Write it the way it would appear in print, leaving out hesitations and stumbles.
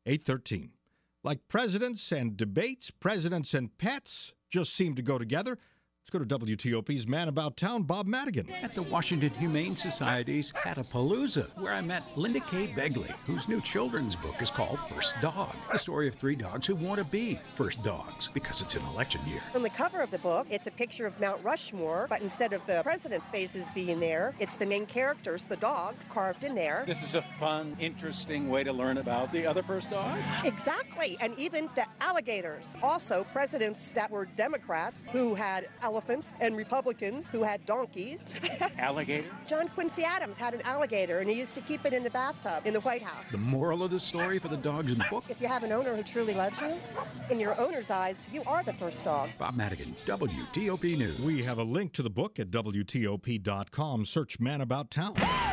8:13. Like presidents and debates, presidents and pets just seem to go together. Let's go to WTOP's Man About Town, Bob Madigan. At the Washington Humane Society's Patapalooza, where I met Linda K. Begley, whose new children's book is called First Dog, the story of 3 dogs who want to be first dogs because it's an election year. On the cover of the book, it's a picture of Mount Rushmore, but instead of the president's faces being there, it's the main characters, the dogs, carved in there. This is a fun, interesting way to learn about the other first dogs. Exactly, and even the alligators. Also, presidents that were Democrats who had elephants and Republicans who had donkeys. Alligator? John Quincy Adams had an alligator, and he used to keep it in the bathtub in the White House. The moral of the story for the dogs in the book? If you have an owner who truly loves you, in your owner's eyes, you are the first dog. Bob Madigan, WTOP News. We have a link to the book at WTOP.com. Search Man About Town.